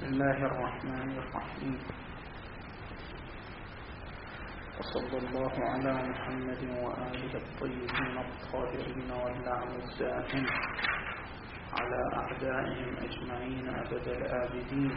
الله الرحمن الرحيم. وصلى الله على محمد وآله الطيبين الطاهرين واللعن الدائم على أعدائهم أجمعين أبد الآبدين.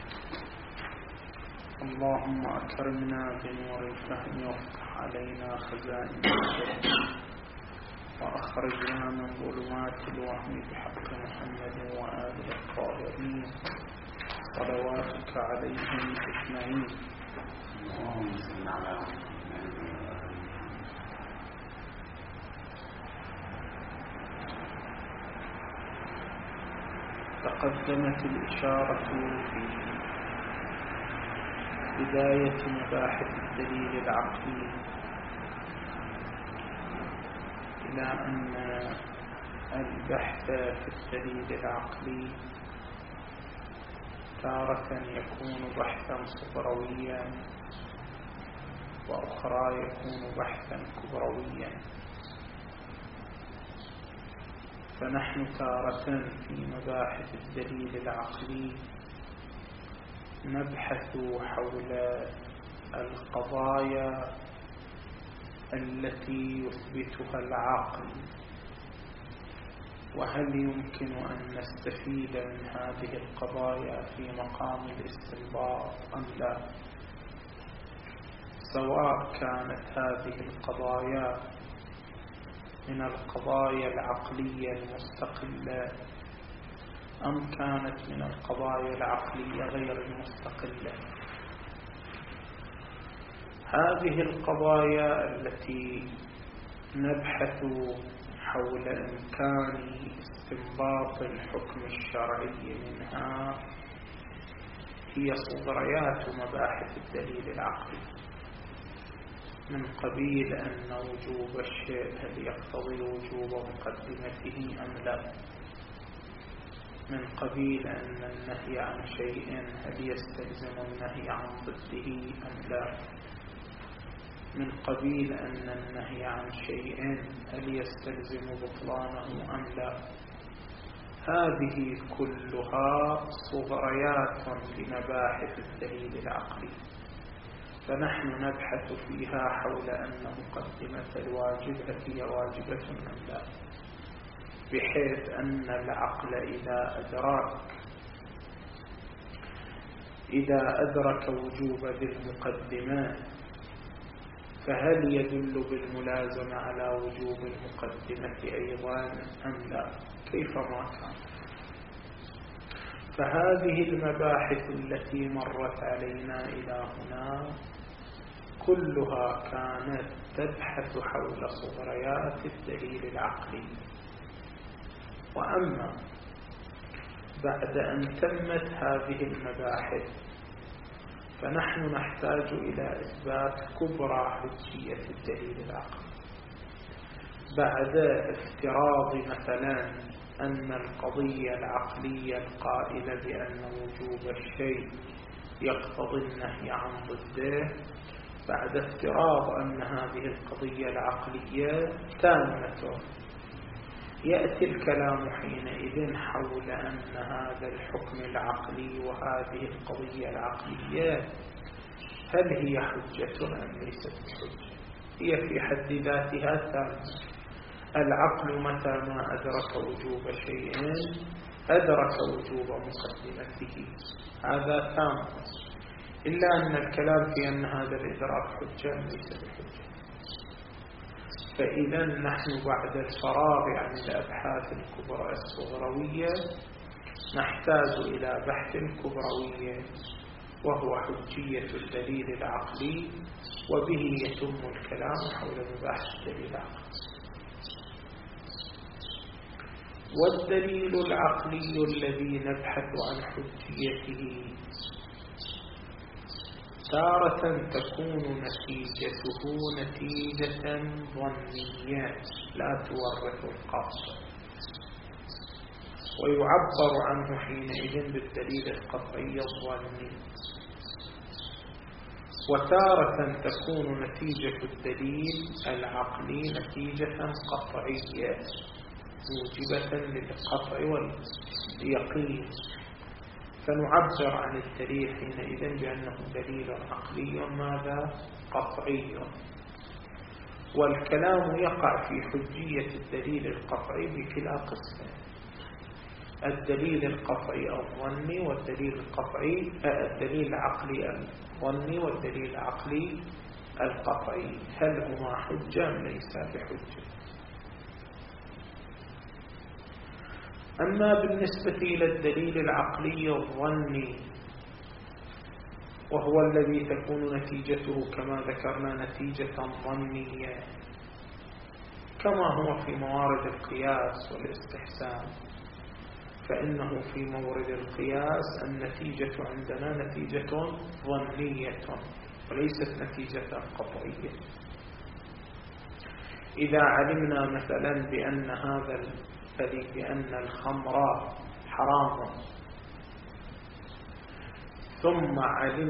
اللهم أكرمنا بنور الفهم وافتح علينا خزائن العلم وأخرجنا من ظلمات الوهم بحق محمد وآله الطاهرين صلواتك عليهم أجمعين. اللهم صل على محمد. تقدمت الإشارة في بداية مباحث الدليل العقلي إلى أن البحث في الدليل العقلي تارة يكون بحثا صغرويا وأخرى يكون بحثا كبرويا. فنحن تارة في مباحث الدليل العقلي نبحث حول القضايا التي يثبتها العقل، وهل يمكن أن نستفيد من هذه القضايا في مقام الاستنباط أم لا، سواء كانت هذه القضايا من القضايا العقلية المستقلة أم كانت من القضايا العقلية غير المستقلة. هذه القضايا التي نبحث حول إمكان استنباط الحكم الشرعي منها هي صغريات مباحث الدليل العقلي، من قبيل أن وجوب الشيء هل يقتضي وجوب مقدمته أم لا، من قبيل أن النهي عن شيء هل يستلزم النهي عن ضده أم لا، من قبيل أن النهي عن شيء هل يستلزم بطلانه أم لا. هذه كلها صغريات لمباحث الدليل العقلي، فنحن نبحث فيها حول أن مقدمة الواجب هي واجبة أم لا، بحيث أن العقل إذا أدرك وجوب ذي المقدمات فهل يدل بالملازمة على وجوب المقدمة أيضا أم لا، كيفما كان. فهذه المباحث التي مرت علينا إلى هنا كلها كانت تبحث حول صغريات الدليل العقلي. وأما بعد أن تمت هذه المباحث فنحن نحتاج إلى إثبات كبرى حجية الدليل العقلي، بعد افتراض مثلا أن القضية العقلية القائلة بأن وجوب الشيء يقتضي النهي عن ضده، بعد افتراض أن هذه القضية العقلية تامة، يأتي الكلام حينئذ حول أن هذا الحكم العقلي وهذه القضية العقلية هل هي حجة أم ليست بحجة. هي في حد ذاتها تامة. العقل متى ما أدرك وجوب شيء أدرك وجوب مقدمته، هذا تام، إلا أن الكلام في أن هذا الإدراك حجة أم ليس بحجة. فإذا نحن بعد الفراغ عن الأبحاث الكبرى الصغروية نحتاج إلى بحث كبروي وهو حجية الدليل العقلي، وبه يتم الكلام حول مباحث الدليل العقلي. والدليل العقلي الذي نبحث عن حجيته تارة تكون نتيجته نتيجة ظنية لا تورث القطع، ويعبر عنه حينئذ بالدليل القطعي الظني. وتارة تكون نتيجة الدليل العقلي نتيجة قطعية موجبة للقطع واليقين، فنعبر عن الدليل حينئذ بأنه دليل عقلي ماذا؟ قطعي. والكلام يقع في حجية الدليل القطعي بكلا قسمين: الدليل القطعي الظني والدليل القطعي الدليل العقلي الظني والدليل العقلي القطعي. هل هما حجة أم ليس بحجة؟ أما بالنسبة إلى الدليل العقلي الظني، وهو الذي تكون نتيجته كما ذكرنا نتيجة ظنية كما هو في موارد القياس والاستحسان، فإنه في مورد القياس النتيجة عندنا نتيجة ظنية وليست نتيجة قطعية. إذا علمنا مثلا بأن الخمر حرام، ثم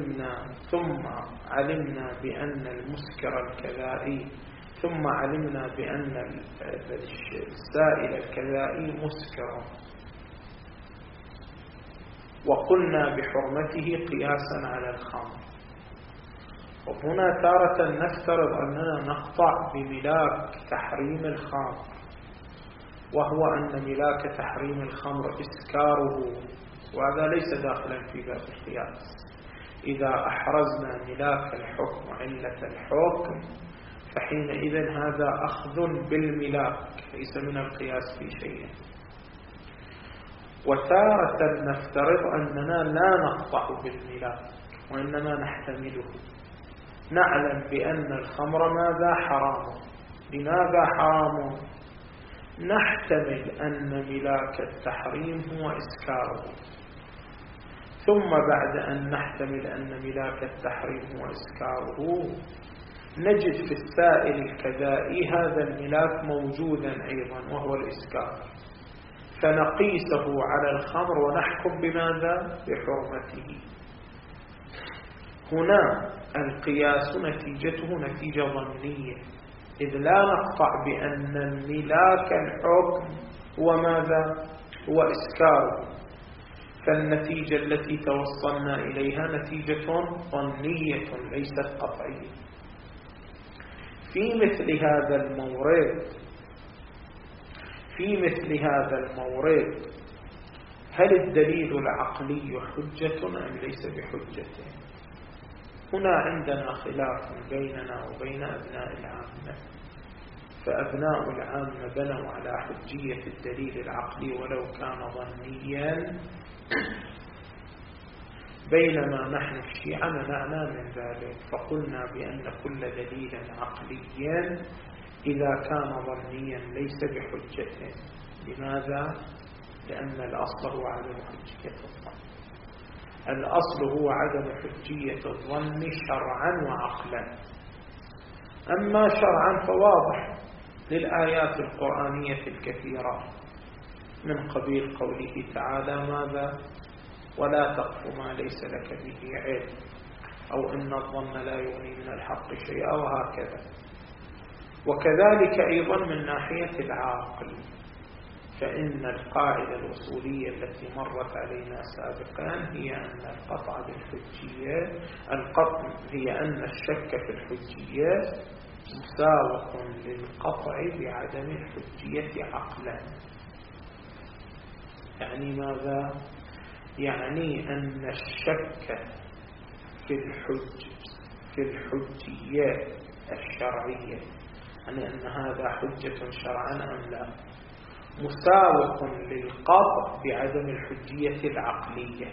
علمنا بأن المسكر الكذائي، ثم علمنا بأن السائل الكذائي مسكر، وقلنا بحرمته قياسا على الخمر. وهنا تارة نفترض أننا نقطع بملاك تحريم الخمر، وهو أن ملاك تحريم الخمر إسكاره، وهذا ليس داخلا في باب القياس. إذا أحرزنا ملاك الحكم علة الحكم فحينئذ هذا أخذ بالملاك ليس من القياس في شيء. وتارة نفترض أننا لا نقطع بالملاك وإنما نحتمله. نعلم بأن الخمر ماذا؟ حرام. لماذا حرام؟ نحتمل أن ملاك التحريم هو إسكاره، ثم بعد أن نحتمل أن ملاك التحريم هو إسكاره نجد في السائل الكذائي هذا الملاك موجودا أيضا وهو الإسكار، فنقيسه على الخمر ونحكم بماذا؟ بحرمته. هنا القياس نتيجته نتيجة ظنية، إذ لا نقطع بأن الملاك الحكم هو ماذا؟ هو إسكاره، فالنتيجة التي توصلنا إليها نتيجة ظنية ليست قطعية. في مثل هذا المورد هل الدليل العقلي حجة أم ليس بحجة؟ هنا عندنا خلاف بيننا وبين أبناء العامة، فأبناء العامة بنوا على حجية الدليل العقلي ولو كان ظنيا، بينما نحن الشيعة منعنا من ذلك، فقلنا بأن كل دليل عقلي إذا كان ظنيا ليس بحجة. لماذا؟ لأن الأصل هو عدم حجية الظن. الأصل هو عدم حجية الظن شرعا وعقلا. أما شرعا فواضح للآيات القرآنية الكثيرة من قبيل قوله تعالى ماذا؟ ولا تقف ما ليس لك به علم، أو إن الظن لا يغني من الحق شيئا، وهكذا. وكذلك أيضا من ناحية العاقل، فإن القاعدة الأصولية التي مرت علينا سابقا هي أن القطع بالحجية هي أن الشك في الحجية مساوق للقطع بعدم الحجية عقلا. يعني ماذا؟ يعني أن الشك في الحجية الشرعية، يعني أن هذا حجة شرعا أم لا، مساوق للقطع بعدم الحجية العقلية،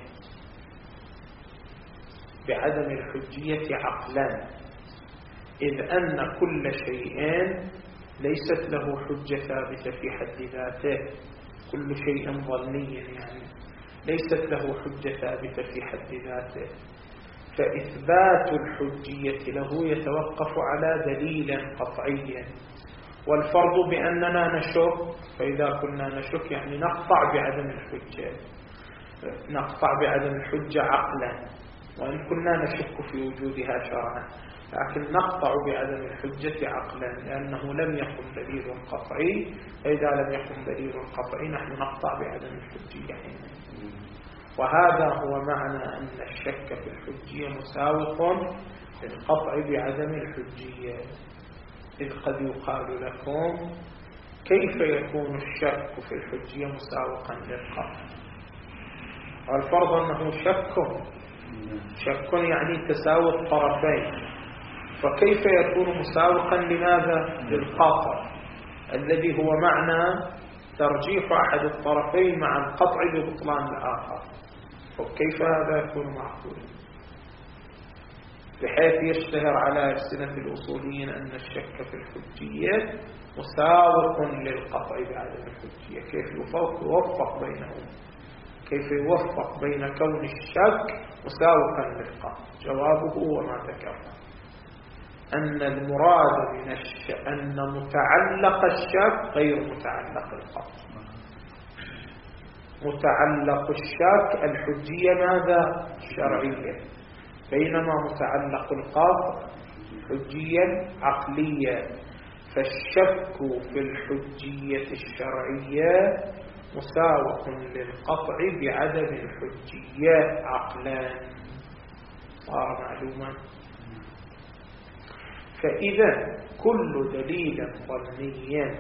بعدم الحجية عقلا، إذ أن كل شيء ليست له حجة ثابتة في حد ذاته، كل شيء ظني يعني ليست له حجة ثابتة في حد ذاته، فإثبات الحجية له يتوقف على دليل قطعي. والفرض بأننا نشك، فإذا كنا نشك يعني نقطع بعدم الحجة، نقطع بعدم الحجة عقلا، وإن كنا نشك في وجودها شرعا، لكن نقطع بعدم الحجة عقلا لأنه لم يكن دليل قطعي. فإذا لم يكن دليل قطعي نحن نقطع بعدم الحجية. وهذا هو معنى أن الشك في الحجية مساوق للقطع بعدم الحجية. إذ قد يقال لكم كيف يكون الشك في الحجية مساوقا للقطع؟ والفرض أنه شك يعني تساوي الطرفين، فكيف يكون مساوقا لماذا؟ للقطع الذي هو معنى ترجيح أحد الطرفين مع القطع ببطلان الآخر. وكيف هذا يكون معقولا بحيث يشتهر على ألسنة الأصوليين أن الشك في الحجية مساوق للقطع بعدم الحجية؟ كيف يوفق بينهم؟ كيف يوفق بين كون الشك مساوقا للقطع؟ جوابه هو ما ذكرنا، أن المراد من أن متعلق الشك غير متعلق القطع. متعلق الشك الحجية ماذا؟ شرعية، بينما متعلق القطع حجية عقلية. فالشك في الحجية الشرعية مساوق للقطع بعدم الحجية عقلا. صار معلوما؟ فإذا كل دليل ظني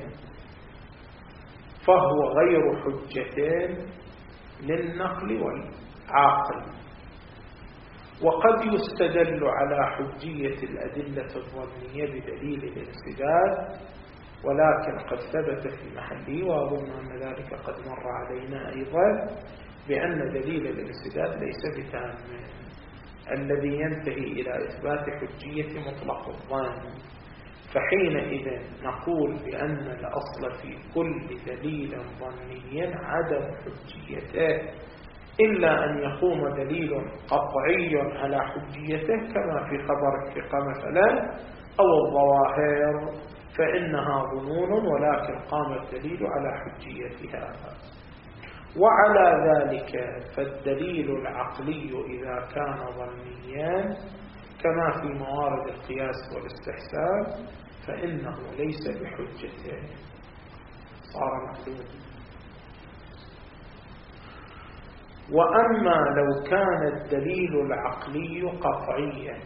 فهو غير حجة للنقل والعقل. وقد يستدل على حجية الأدلة الظنية بدليل الانسداد، ولكن قد ثبت في محله، وأظن أن ذلك قد مر علينا أيضا، بأن دليل الانسداد ليس بتام الذي ينتهي إلى إثبات حجية مطلق الظن. فحينئذ نقول بأن الأصل في كل دليل ظني عدم حجيته، إلا أن يقوم دليل قطعي على حجيته كما في خبر الثقة مثلا أو الظواهر، فإنها ظنون ولكن قام الدليل على حجيتها. وعلى ذلك فالدليل العقلي إذا كان ظنيا كما في موارد القياس والاستحسان فإنه ليس بحجته. صار معلوم. وأما لو كان الدليل العقلي قطعيا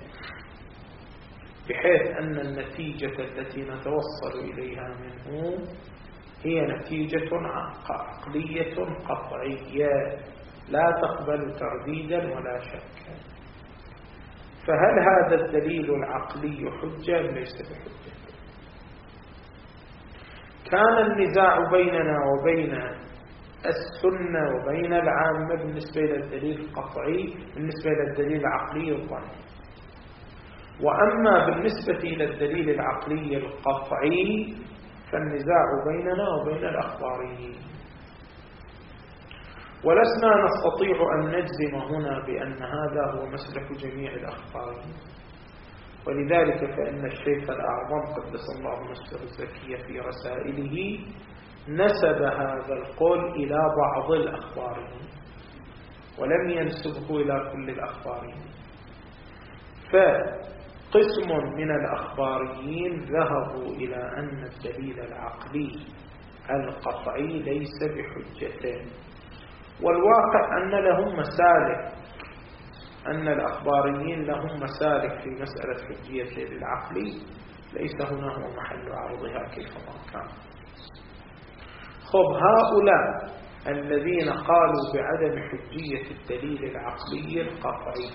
بحيث أن النتيجة التي نتوصل إليها منه هي نتيجة عقلية قطعية لا تقبل ترديدا ولا شكا، فهل هذا الدليل العقلي حجة؟ ليس بحجة. كان النزاع بيننا وبين السنة وبين العامة بالنسبة إلى الدليل القطعي بالنسبة إلى الدليل العقلي الظني. وأما بالنسبة إلى الدليل العقلي القطعي فالنزاع بيننا وبين الأخباريين. ولسنا نستطيع أن نجزم هنا بأن هذا هو مسلك جميع الأخباريين، ولذلك فإن الشيخ الأعظم قدس الله نفسه الزكية في رسائله نسب هذا القول إلى بعض الأخباريين ولم ينسبه إلى كل الأخباريين. فقسم من الأخباريين ذهبوا إلى أن الدليل العقلي القطعي ليس بحجة، والواقع أن لهم مسالك، أن الأخباريين لهم مسالك في مسألة حجية الدليل العقلي ليس هنا هو محل عرضها كيفما كان. هؤلاء الذين قالوا بعدم حجية الدليل العقلي القطعي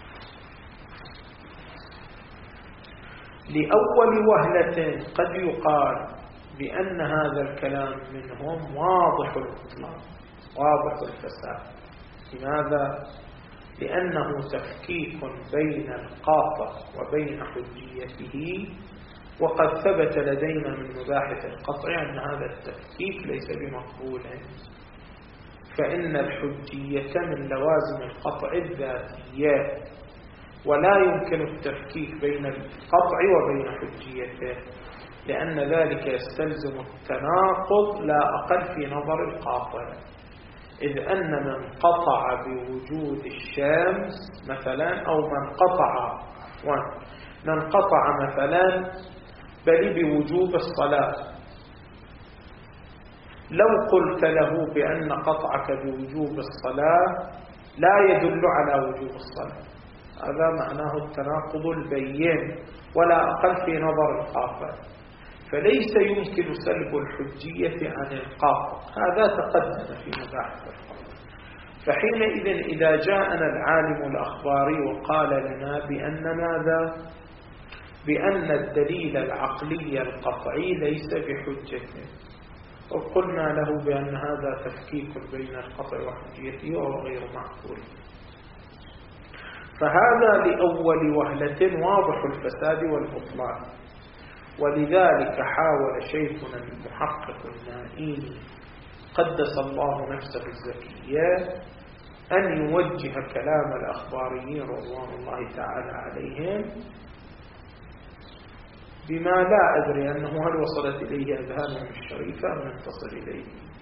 لأول وهلة قد يقال بأن هذا الكلام منهم واضح البطلان واضح الفساد. لماذا؟ لأنه تفكيك بين القاطع وبين حجيته، وقد ثبت لدينا من مباحث القطع أن هذا التفكيك ليس بمقبول، فإن الحجية من لوازم القطع الذاتية، ولا يمكن التفكيك بين القطع وبين حجيته، لأن ذلك يستلزم التناقض لا أقل في نظر القاطع. إذ أن من قطع بوجود الشمس مثلا، أو من قطع مثلا بل بوجوب الصلاة، لو قلت له بأن قطعك بوجوب الصلاة لا يدل على وجوب الصلاة. هذا معناه التناقض البين ولا أقل في نظر القاطع. فليس يمكن سلب الحجية عن القاطع، هذا تقدم في مباحث الفرق. فحينئذ إذا جاءنا العالم الأخباري وقال لنا بأن ماذا؟ بأن الدليل العقلي القطعي ليس بحجة، وقلنا له بأن هذا تفكيك بين القطع وحجيته وهو غير معقول. فهذا لأول وهلة واضح الفساد والبطلان. ولذلك حاول شيخنا المحقق النائي قدس الله نفسه الزكية أن يوجه كلام الأخباريين رضوان الله تعالى عليهم بما لا أدري أنه هل وصلت إليه أذهانهم الشريفة أم لم تصل إليه.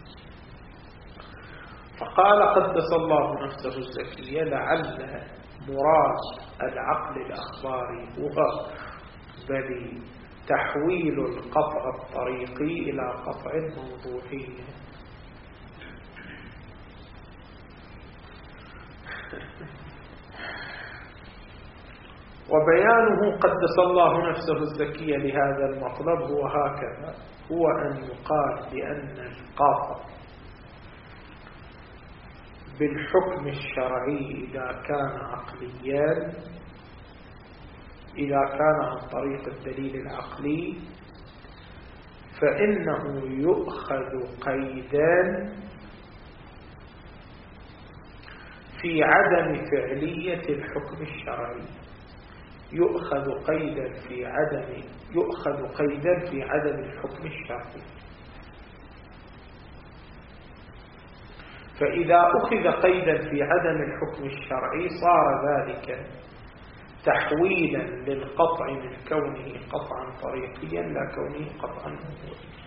فقال قدس الله نفسه الزكية لعل مراد العقل الأخباري هو بل تحويل القطع الطريقي إلى قطع موضوعي. وبيانه قدس الله نفسه الزكية لهذا المطلب هو هكذا، هو أن يقال بأن القاطع بالحكم الشرعي إذا كان عقليا، إذا كان عن طريق الدليل العقلي، فإنه يؤخذ قيدا في عدم فعلية الحكم الشرعي، يؤخذ قيدا في عدم الحكم الشرعي. فإذا أخذ قيدا في عدم الحكم الشرعي صار ذلك تحويلا للقطع من كونه قطعا طريقيا لا كونه قطعا موضوعيا.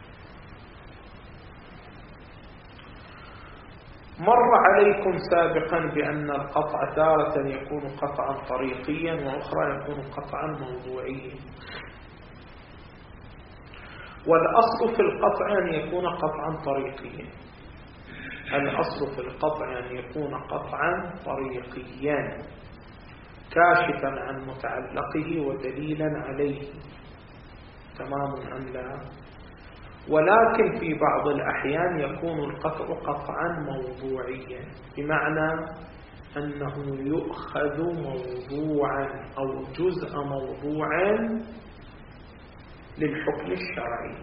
مر عليكم سابقا بأن القطع تارة يكون قطعا طريقيا وأخرى يكون قطعا موضوعيا. والأصل في القطع أن يكون قطعا طريقيا، الأصل في القطع أن يكون قطعا طريقيا كاشفا عن متعلقه ودليلا عليه، تمام أم لا؟ ولكن في بعض الأحيان يكون القطع قطعا موضوعيا، بمعنى أنه يؤخذ موضوعا أو جزء موضوعا للحكم الشرعي.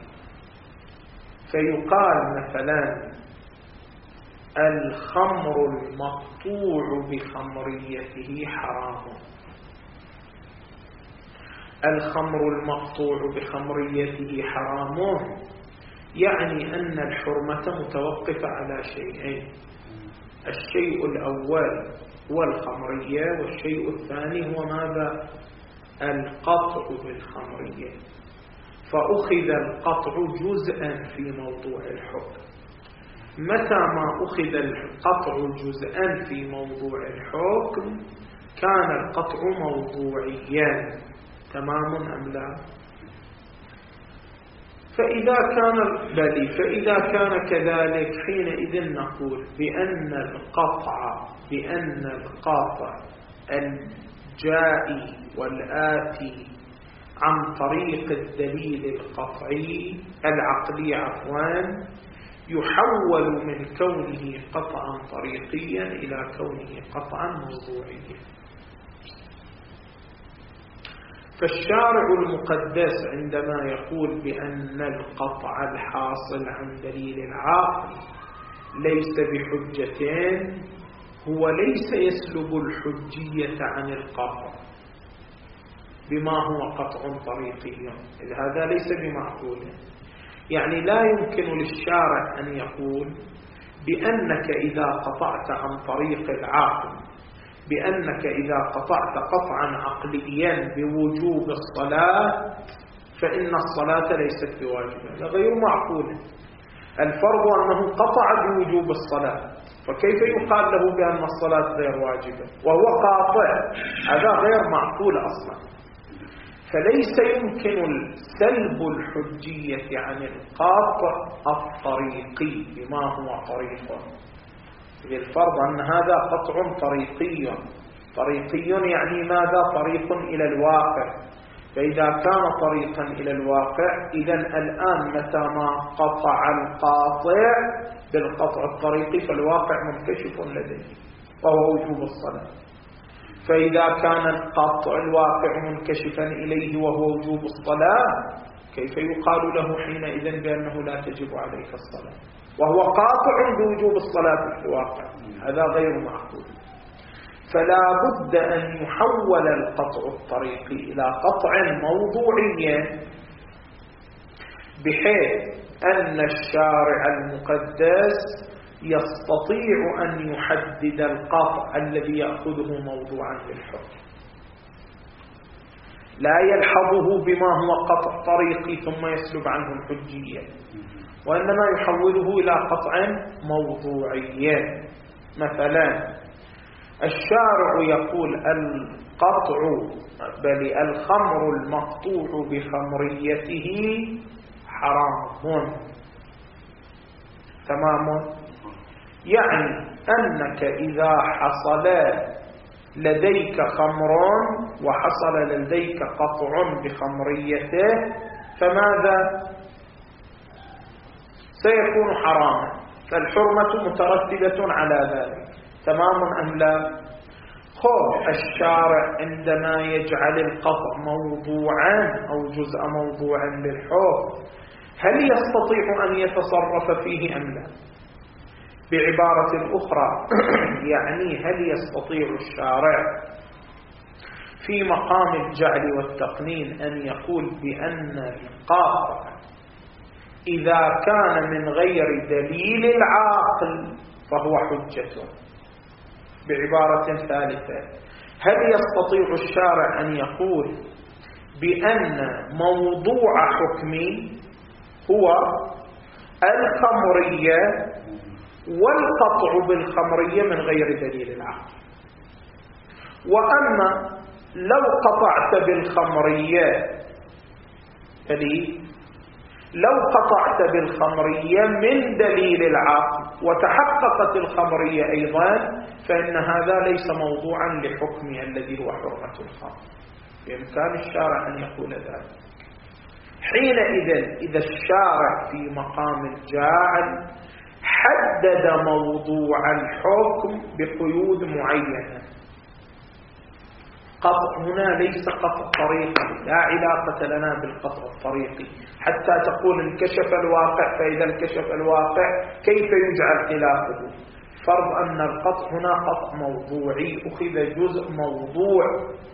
فيقال مثلا الخمر المقطوع بخمريته حرام، الخمر المقطوع بخمريته حرام، يعني أن الحرمة متوقفة على شيئين، الشيء الأول هو الخمرية، والشيء الثاني هو ماذا؟ القطع بالخمرية. فأخذ القطع جزءا في موضوع الحكم. متى ما أخذ القطع جزءا في موضوع الحكم كان القطع موضوعيا، تمام أم لا؟ فإذا كان كذلك حينئذ نقول بأن القاطع الجائي والآتي عن طريق الدليل القطعي العقلي يحول من كونه قطعا طريقيا إلى كونه قطعا موضوعيا. فالشارع المقدس عندما يقول بأن القطع الحاصل عن دليل العقل ليس بحجتين، هو ليس يسلب الحجية عن القطع بما هو قطع طريقي، هذا ليس بمعقول. يعني لا يمكن للشارع أن يقول بأنك إذا قطعت عن طريق العقل، بأنك إذا قطعت قطعا عقليا بوجوب الصلاة فإن الصلاة ليست بواجبة، هذا غير معقول. الفرض أنه قطع بوجوب الصلاة، فكيف يقال له بأن الصلاة غير واجبة وهو قاطع؟ هذا غير معقول أصلا. فليس يمكن سلب الحجية عن القاطع الطريقي بما هو طريقه، بالفرض أن هذا قطع طريقي. طريقي يعني ماذا؟ طريق إلى الواقع. فإذا كان طريقا إلى الواقع إذن الآن متى ما قطع القاطع بالقطع الطريقي فالواقع منكشف لديه وهو وجوب الصلاة. فإذا كان القطع الواقع منكشفا إليه وهو وجوب الصلاة كيف يقال له حينئذ بأنه لا تجب عليك الصلاة وهو قاطع بوجوب الصلاة في الواقع؟ هذا غير معقول. فلا بد أن يحول القطع الطريقي إلى قطع موضوعي بحيث أن الشارع المقدس يستطيع أن يحدد القطع الذي يأخذه موضوعا للحكم، لا يلحظه بما هو قطع طريقي ثم يسلب عنه الحجية، وإنما يحوله إلى قطع موضوعي. مثلا الشارع يقول القطع بل الخمر المقطوع بخمريته حرام. تمام؟ يعني أنك إذا حصل لديك خمر وحصل لديك قطع بخمريته فماذا؟ سيكون حراما، فالحرمة مترتبة على ذلك. تمام أم لا؟ الشارع عندما يجعل القطع موضوعا أو جزء موضوعا للحكم هل يستطيع أن يتصرف فيه أم لا؟ بعبارة أخرى يعني هل يستطيع الشارع في مقام الجعل والتقنين أن يقول بأن القاطع إذا كان من غير دليل العاقل فهو حجة؟ بعبارة ثالثة، هل يستطيع الشارع أن يقول بأن موضوع حكمي هو الخمرية والقطع بالخمرية من غير دليل العقل، وأما لو قطعت بالخمرية لو قطعت بالخمرية من دليل العقل وتحققت الخمرية أيضا فإن هذا ليس موضوعا لحكمه الذي هو حرمة الخمر. بإمكان الشارع أن يقول ذلك. حينئذ إذا الشارع في مقام الجاعل حدد موضوع الحكم بقيود معينة، قطع هنا ليس قطع طريقي، لا علاقة لنا بالقطع الطريقي حتى تقول انكشف الواقع، فإذا انكشف الواقع كيف يجعل خلافه؟ فرض أن القطع هنا قطع موضوعي، أخذ جزء موضوع.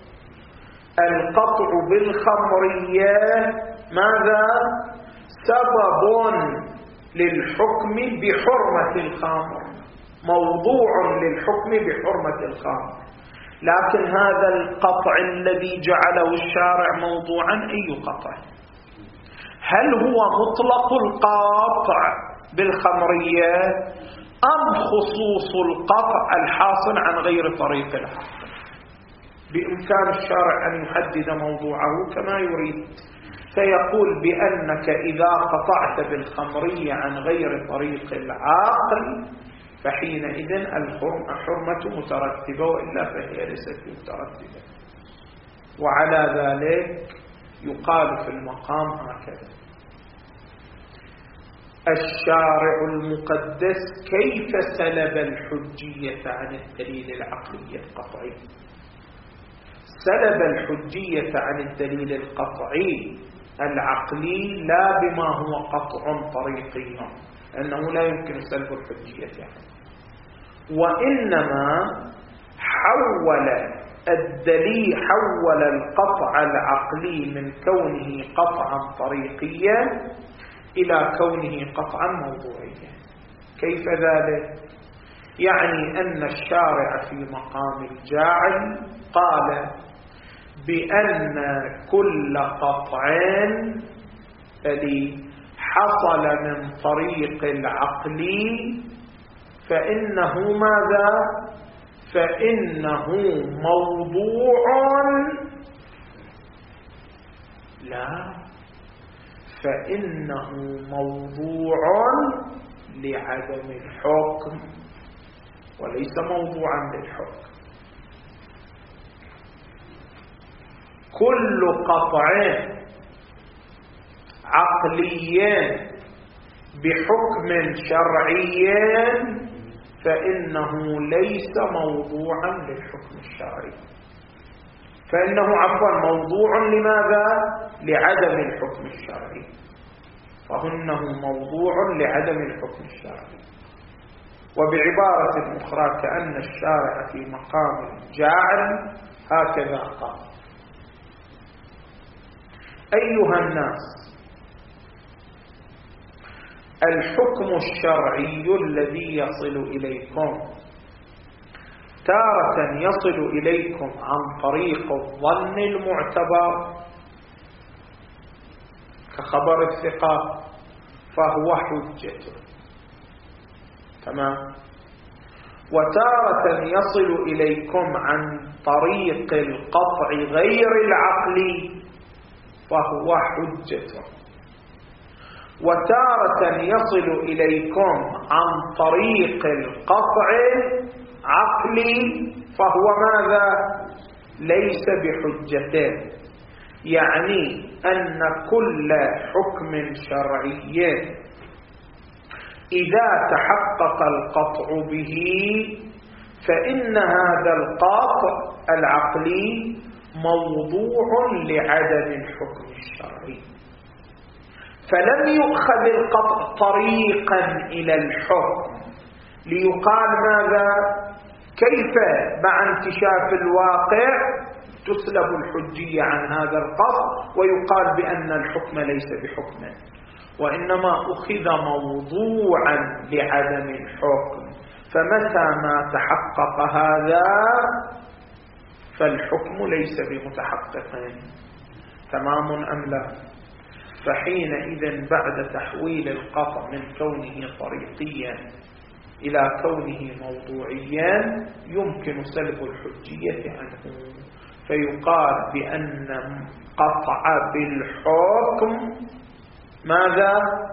القطع بالخمرية ماذا؟ سبب للحكم بحرمة الخمر، موضوع للحكم بحرمة الخمر. لكن هذا القطع الذي جعله الشارع موضوعا أي قطع؟ هل هو مطلق القطع بالخمرية أم خصوص القطع الحاصل عن غير طريق العقل؟ بإمكان الشارع أن يحدد موضوعه كما يريد، فيقول بأنك إذا قطعت بالخمرية عن غير طريق العقل فحينئذ الحرمة مترتبة، وإلا فهي ليست مترتبة. وعلى ذلك يقال في المقام هكذا: الشارع المقدس كيف سلب الحجية عن الدليل العقلي القطعي؟ سلب الحجية عن الدليل القطعي العقلي لا بما هو قطع طريقي، أنه لا يمكن سلب الحجية عنه، وإنما حول الدليل، حول القطع العقلي من كونه قطعا طريقيا إلى كونه قطعا موضوعيا. كيف ذلك؟ يعني أن الشارع في مقام الجاعل قال بأن كل قطع الذي حصل من طريق العقل فإنه ماذا؟ فإنه موضوع، لا، فإنه موضوع لعدم الحكم. وليس موضوعا للحكم. كل قطع عقلي بحكم شرعي فإنه ليس موضوعا للحكم الشرعي، فإنه موضوع لماذا؟ لعدم الحكم الشرعي، فإنه موضوع لعدم الحكم الشرعي. وبعبارة أخرى كأن الشارع في مقام الجاعل هكذا قال: أيها الناس، الحكم الشرعي الذي يصل إليكم تارة يصل إليكم عن طريق الظن المعتبر كخبر الثقة فهو حجة، تمام، وتارة يصل إليكم عن طريق القطع غير العقلي فهو حجة، وتارة يصل إليكم عن طريق القطع عقلي فهو ماذا؟ ليس بحجة. يعني أن كل حكم شرعي إذا تحقق القطع به فإن هذا القطع العقلي موضوع لعدم الحكم الشرعي، فلم يؤخذ القطع طريقا إلى الحكم ليقال ماذا؟ كيف مع انكشاف الواقع تسلب الحجية عن هذا القطع ويقال بأن الحكم ليس بحكم، وإنما أخذ موضوعا لعدم الحكم، فمتى ما تحقق هذا فالحكم ليس بمتحقق. تمام أم لا؟ فحينئذ بعد تحويل القطع من كونه طريقيا إلى كونه موضوعيا يمكن سلب الحجية عنه، فيقال بأن قطع بالحكم ماذا؟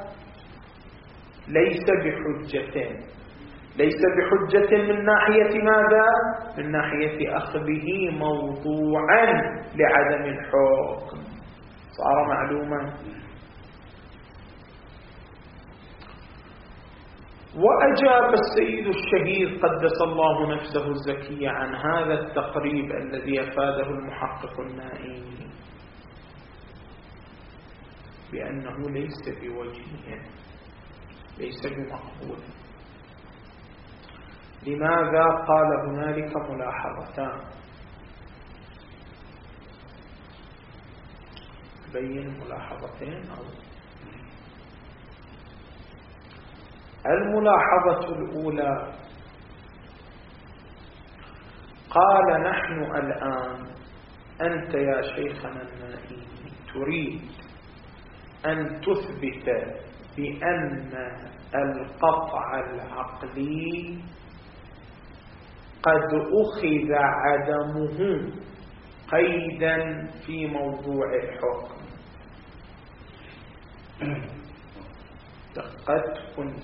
ليس بحجة، ليس بحجة من ناحية ماذا؟ من ناحية أخذه موضوعا لعدم الحكم. صار معلوما. وأجاب السيد الشهيد قدس الله نفسه الزكية عن هذا التقريب الذي أفاده المحقق النائي بأنه ليس بوجيه، ليس بمقبول. لماذا؟ قال هنالك ملاحظتان. بين ملاحظتين أو الملاحظة الأولى، قال: نحن الآن أنت يا شيخنا النائي تريد أن تثبت بأن القطع العقلي قد أخذ عدمه قيدا في موضوع الحكم. قد كنت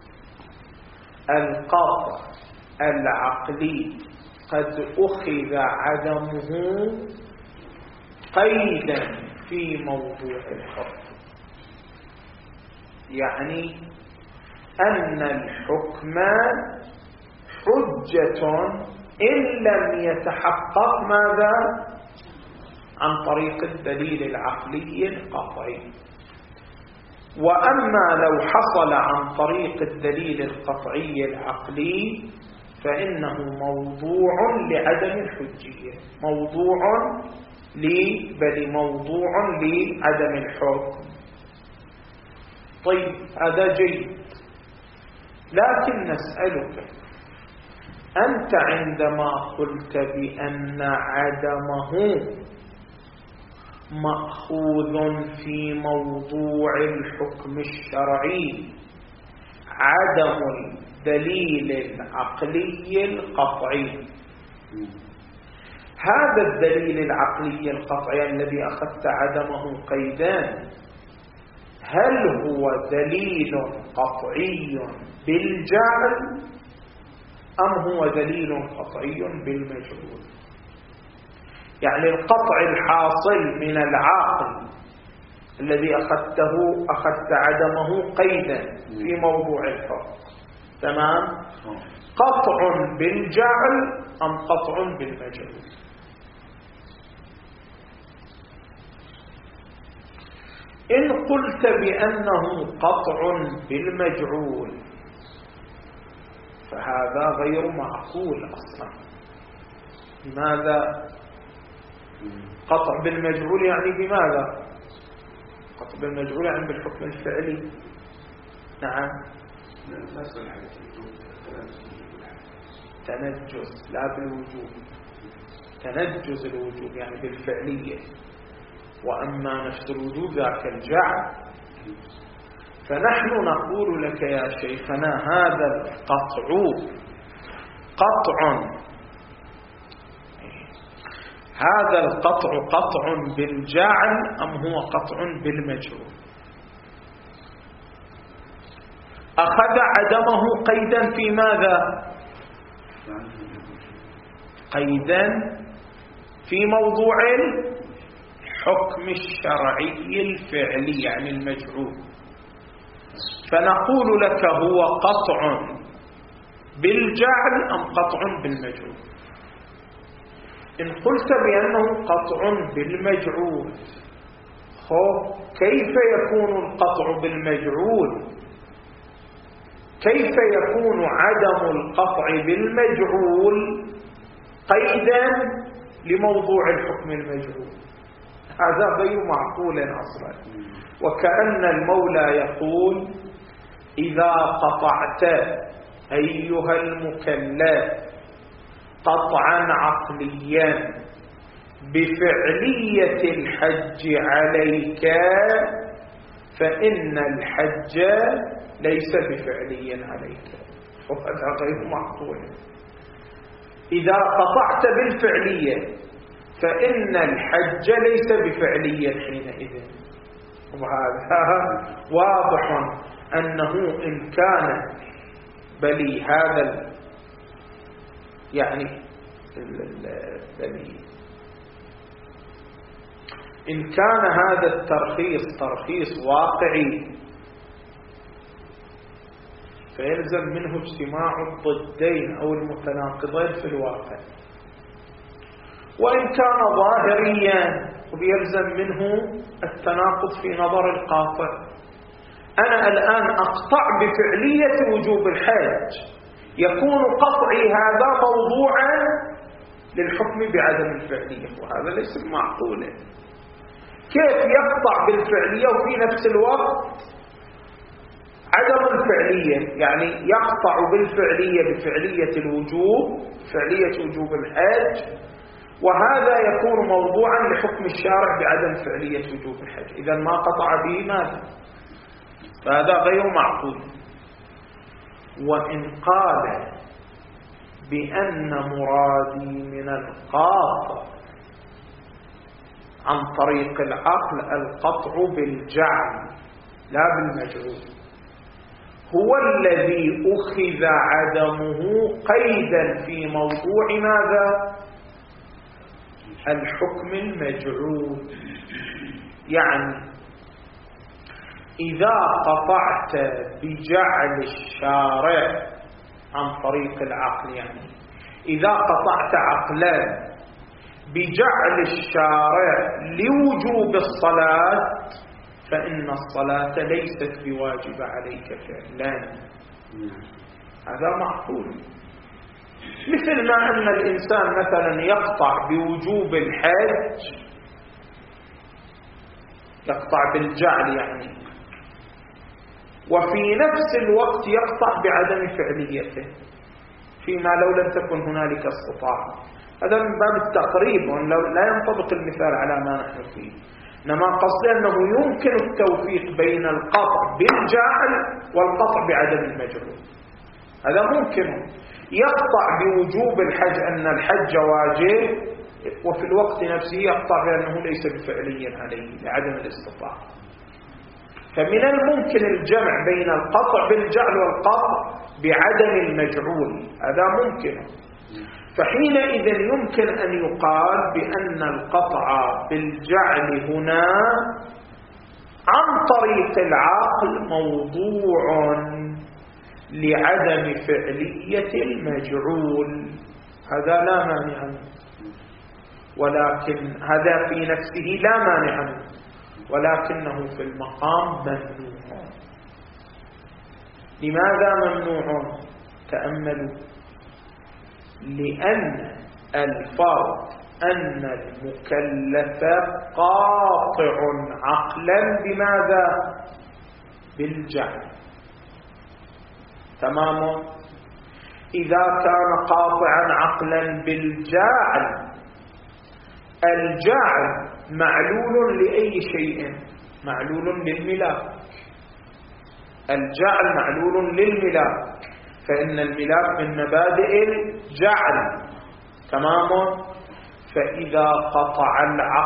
القطع العقلي قد أخذ عدمه قيدا في موضوع الحكم، يعني أن الحكم حجة إن لم يتحقق ماذا؟ عن طريق الدليل العقلي القطعي. وأما لو حصل عن طريق الدليل القطعي العقلي فإنه موضوع لعدم الحجية، موضوع لعدم الحكم. طيب هذا جيد، لكن نسألك أنت عندما قلت بأن عدمه مأخوذ في موضوع الحكم الشرعي عدم الدليل العقلي القطعي، هذا الدليل العقلي القطعي الذي أخذت عدمه قيدان هل هو دليل قطعي بالجعل أم هو دليل قطعي بالمجهول؟ يعني القطع الحاصل من العاقل الذي أخذت عدمه قيدا في موضوع الحكم، تمام؟ قطع بالجعل أم قطع بالمجهول؟ إن قلت بأنه قطع بالمجعول فهذا غير معقول أصلا. لماذا؟ قطع بالمجعول يعني بماذا؟ قطع بالمجعول يعني بالحكم الفعلي. نعم، تنجز لا بالوجوب، تنجز الوجوب يعني بالفعلية، وأما نفس الوجوب ذاك الجعل. فنحن نقول لك يا شيخنا هذا القطع قطع، هذا القطع قطع بالجعل أم هو قطع بالمجهول؟ أخذ عدمه قيدا في ماذا؟ قيدا في موضوع الحكم الشرعي الفعلي يعني المجهول. فنقول لك هو قطع بالجعل أم قطع بالمجهول؟ إن قلت بأنه قطع بالمجعول، كيف يكون القطع بالمجعول؟ كيف يكون عدم القطع بالمجعول قيدا لموضوع الحكم المجعول؟ هذا غير معقول أصلا. وكأن المولى يقول إذا قطعت أيها المكلف قطعا عقليا بفعلية الحج عليك فإن الحج ليس بفعليا عليك، وهذا غير معقول. إذا قطعت بالفعلية فإن الحج ليس بفعليا حينئذ، وهذا واضح أنه إن كان بلي هذا يعني بلي إن كان هذا الترخيص ترخيص واقعي فيلزم منه اجتماع الضدين أو المتناقضين في الواقع، وإن كان ظاهريا وبيلزم منه التناقض في نظر القاطع. أنا الآن أقطع بفعلية وجوب الحج، يكون قطعي هذا موضوعا للحكم بعدم الفعلية، وهذا ليس معقولا. كيف يقطع بالفعلية وفي نفس الوقت عدم الفعلية؟ يعني يقطع بالفعلية بفعلية الوجوب، فعلية وجوب الحج، وهذا يكون موضوعا لحكم الشارع بعدم فعلية وجوب الحج. إذا ما قطع به ماذا؟ فهذا غير معقول. وإن قال بأن مرادي من القاطع عن طريق العقل القطع بالجعل لا بالمجعول، هو الذي أخذ عدمه قيدا في موضوع ماذا؟ الحكم المجعول. يعني إذا قطعت بجعل الشارع عن طريق العقل، يعني إذا قطعت عقلا بجعل الشارع لوجوب الصلاة فإن الصلاة ليست بواجبة عليك فعلا. هذا معقول. مثل ما أن الإنسان مثلا يقطع بوجوب الحج، يقطع بالجعل يعني، وفي نفس الوقت يقطع بعدم فعليته فيما لو لم تكن هنالك استطاعة. هذا من باب التقريب، لا ينطبق المثال على ما نحن فيه، إنما قصدي أنه يمكن التوفيق بين القطع بالجعل والقطع بعدم المجعول. هذا ممكن. يقطع بوجوب الحج أن الحج واجب، وفي الوقت نفسه يقطع بأنه ليس بفعليا عليه لعدم الاستطاعة. فمن الممكن الجمع بين القطع بالجعل والقطع بعدم المجعول، هذا ممكن. فحينئذ يمكن أن يقال بأن القطع بالجعل هنا عن طريق العقل موضوع لعدم فعلية المجعول، هذا لا مانع منه، ولكن هذا في نفسه لا مانع منه، ولكنه في المقام ممنوع. لماذا ممنوع؟ تأملوا. لأن الفرض أن المكلف قاطع عقلا بماذا؟ بالجعل. تمام. إذا كان قاطعا عقلا بالجعل، الجعل معلول لأي شيء؟ معلول للملاك. الجعل معلول للملاك، فإن الملاك من مبادئ الجعل. تمام. فإذا قطع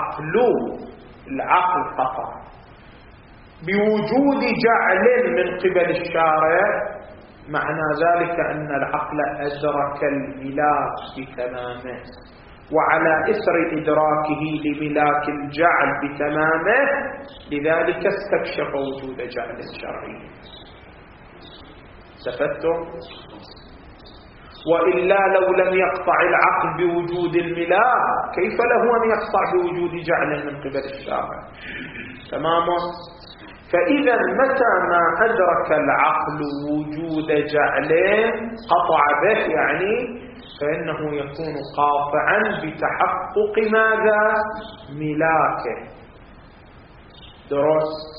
العقل قطع بوجود جعل من قبل الشارع، معنى ذلك أن العقل أدرك الملاك بتمامه، وعلى إثر إدراكه لملاك الجعل بتمامه لذلك استكشف وجود جعل شرعي. استفدتم؟ وإلا لو لم يقطع العقل بوجود الملاك كيف له أن يقطع بوجود جعل من قبل الشارع؟ تمام. فإذا متى ما أدرك العقل وجود جعل قطع به، يعني فإنه يكون قاطعا بتحقق ماذا؟ ملاكه. درست؟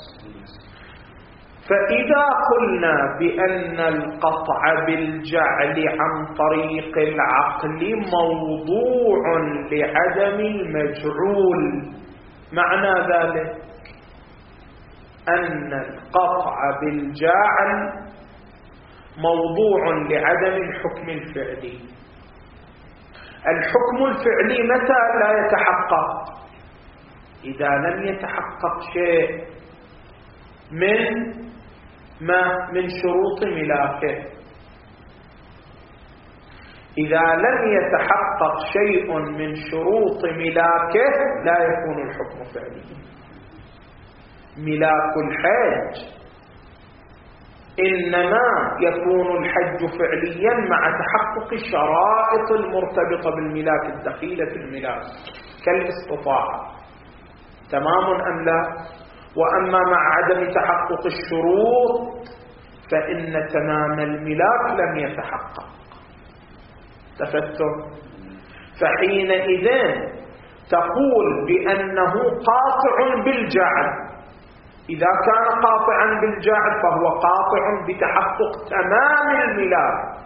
فإذا قلنا بأن القطع بالجعل عن طريق العقل موضوع لعدم المجعول، معنى ذلك أن القطع بالجعل موضوع لعدم الحكم الفعلي. الحكم الفعلي متى لا يتحقق؟ إذا لم يتحقق شيء من شروط ملاكه. إذا لم يتحقق شيء من شروط ملاكه لا يكون الحكم فعليا. ملاك الحج إنما يكون الحج فعليا مع تحقق الشرائط المرتبطة بالملاك الدخيلة في الملاك كالاستطاعة. تمام أم لا؟ وأما مع عدم تحقق الشروط فإن تمام الملاك لم يتحقق. تفتم؟ فحينئذ تقول بأنه قاطع بالجعل. إذا كان قاطعا بالجعل فهو قاطع بتحقق تمام الملاك.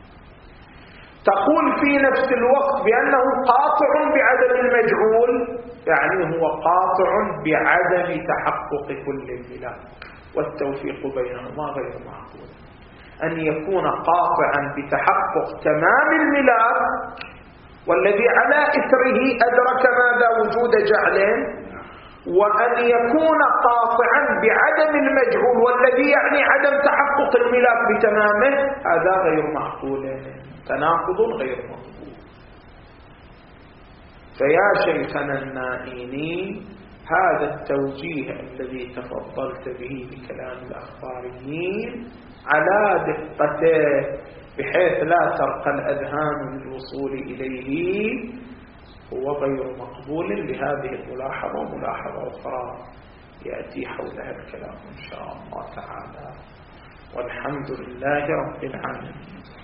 تقول في نفس الوقت بأنه قاطع بعدم المجعول، يعني هو قاطع بعدم تحقق كل الملاك، والتوفيق بينهما غير معقول. أن يكون قاطعا بتحقق تمام الملاك والذي على إثره أدرك ماذا؟ وجود جعل، وأن يكون قاطعا بعدم المجعول والذي يعني عدم تحقق الملاك بتمامه، هذا غير معقول، تناقض غير مقبول. فيا شيخنا النائيني، هذا التوجيه الذي تفضلت به بكلام الأخباريين على دقته بحيث لا ترقى الأذهان للوصول إليه هو غير مقبول لهذه الملاحظة. وملاحظة أخرى يأتي حولها الكلام إن شاء الله تعالى، والحمد لله رب العالمين.